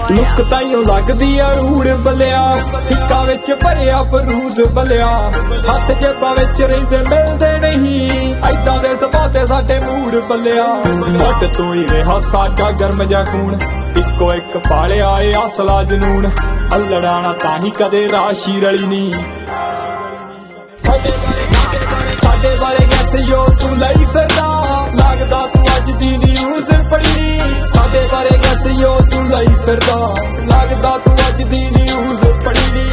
Look ताइयों लगदी आ rude Ballia हिक्का विच भरिया बरूद बलिया हथ जेबां विच रहिंदे मिलदे नहीं ऐदां दे सुभाऽ ते साडे मूड बलिया हट तू ही रहा साडा गर्म जा खून इक्को इक पालिया ए असला जनून अल्लड़ाना ताही कदे राशि रली नहीं साडे बारे गैस यो तू लई फिरदा लगदा तू अज दी न्यूज़ पढ़ी नी साडे बारे गैस यो तू लई फिरदा लगदा तू अज दी न्यूज़ पढ़ी नी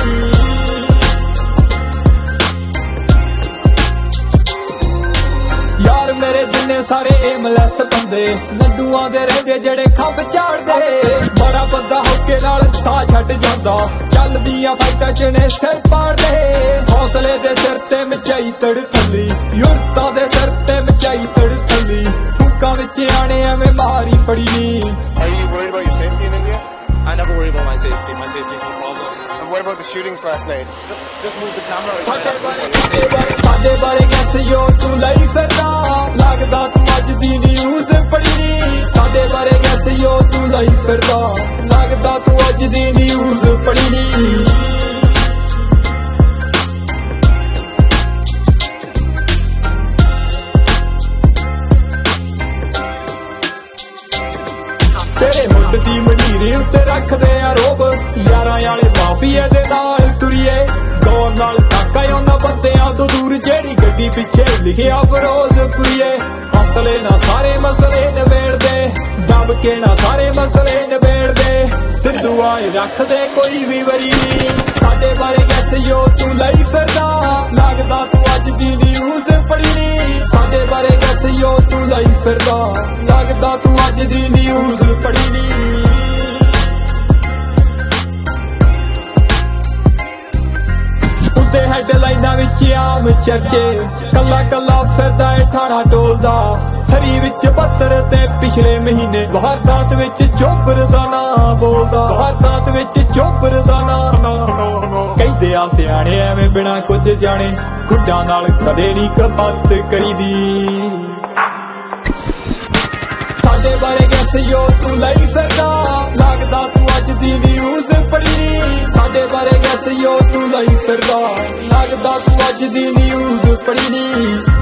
यार मेरे जिन्ने सारे एमलेस बंदे लड्डूआं दे रहिंदे जेड़े खंभ झाड़दे बड़ा बंदा होके नाल साह छड्ड जांदा चलदियां फाइटां च ने सिर पाड़दे हौसले दे सिर ते मचाई तड़ थल्ली युरतां दे सिर ते मचाई तड़ थल्ली फूकां विच आने एवें मारी फड़ी नी Are you worried about your safety in India? I never worry about my safety. My safety is no problem. And what about the shootings last night? Just move the camera. साडे बारे गैस यो तू लई फिरदा लगदा तू अज दी news पढ़ी नी साडे बारे गैस यो तू लई फिरदा लगदा तू अज दी न्यूज़ पढ़ी नी तेरे हुड दी मंडीरी उत्ते रखदे आ रोब यारां वाले माफिया दे नाल तुरिए गौर नाल ताका आउंदा बंदियां तो दूर जेड़ी गड्डी पिछे लिखिया फिरोजपुरीए हौसले ना सारे मसले नबेड़ दे दब के ना सारे मसले नबेड़ दे सिद्धू आए रखदे कोई भी वरी साडे बारे गैस यो तू लई फिरदा लगदा तू अज दी न्यूज़ पढ़ी नी साडे बारे गैस यो तू लई फिरदा लगदा तू अज दी न्यूज़ पढ़ी नी उदे हैडलाइनां विच आम चर्चे कल्ला कल्ला फिरदा ए ठाणा टोलदा सरी विच 72 ते पिछले महीने वारदात विच चोबर दा नां बोलदा वारदात विच चोबर दा नां कहदे आ सियाणे एवें बिना कुछ जाने खुड्डां नाल कदे नी कबत करीदी साडे बारे गैस यो तू लई फिरदा लगदा तू अज दी न्यूज़ पढ़ी नी साडे बारे गैस यो तू लई फिरदा लगदा तू अज दी न्यूज़ पढ़ी नी